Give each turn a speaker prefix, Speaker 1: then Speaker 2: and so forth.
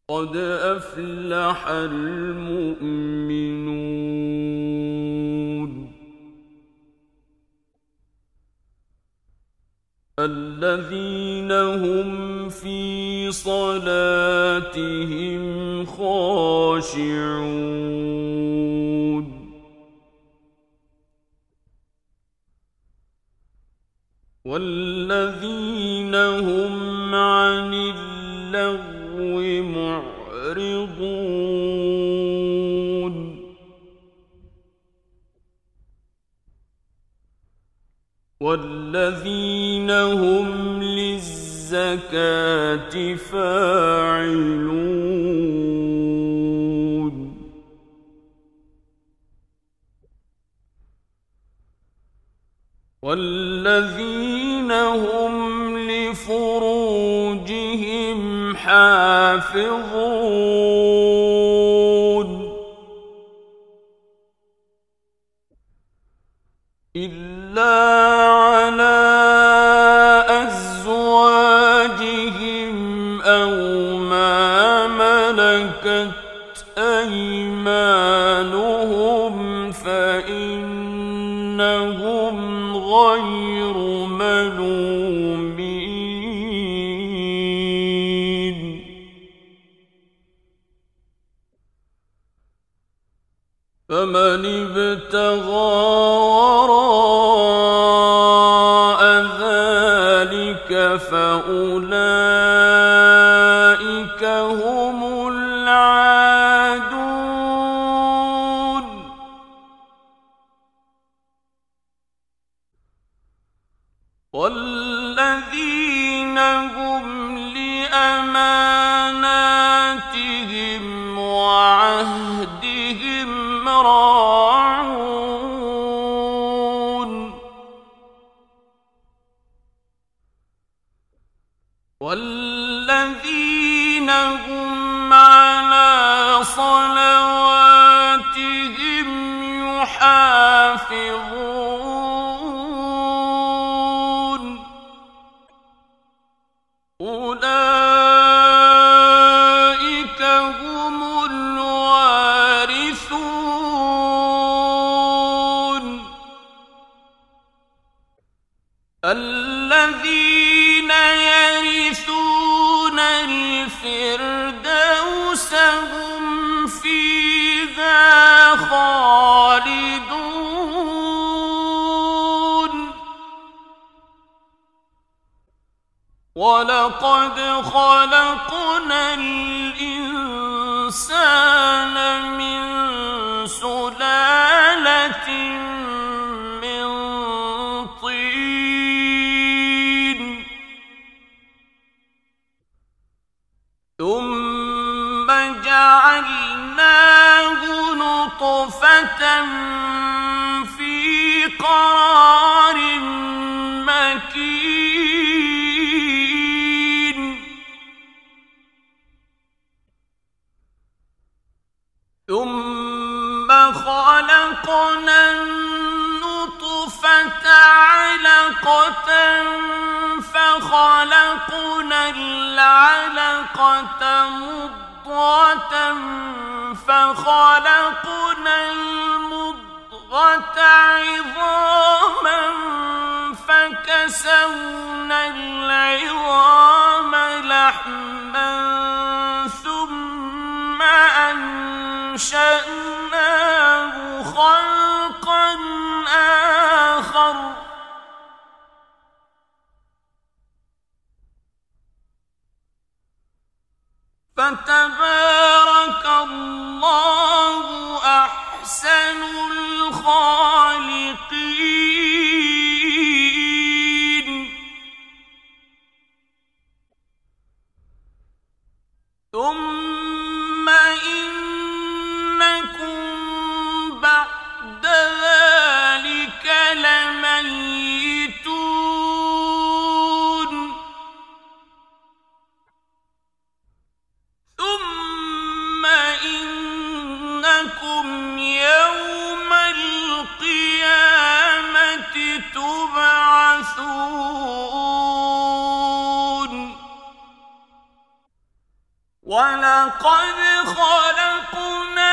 Speaker 1: قد أفلح المؤمنون الذين هم في صلاتهم خاشعون والذين هم عن اللغو معرضون والذين هم للزكاة فاعلون والذين هم لفروجهم حافظون إلا على أزواجهم أو ما ملكت أيمانهم فإنهم غير ملومين فمن ابتغى وراء ذلك فأولئك هم العادون والذين هم لأماناتهم وعهدهم راعون والذين هم على صلواتهم يحافظون أولئك هم الوارثون الذين يرثون الفردوس هم فيها خالدون ولقد خلقنا الإنسان من سلالة من طين ثم جعلناه نطفة في قرار مكين ثم خلقنا النطفة علقة فخلقنا العلقة مضغة فخلقنا المضغة عظاما فكسونا العظام لحما ثم أنشأناه خلقا آخر فتبارك الله أحسن الخالقين ثم إنكم بعد ذلك لميتون ثم إنكم يوم القيامة تبعثون ولقد خلقنا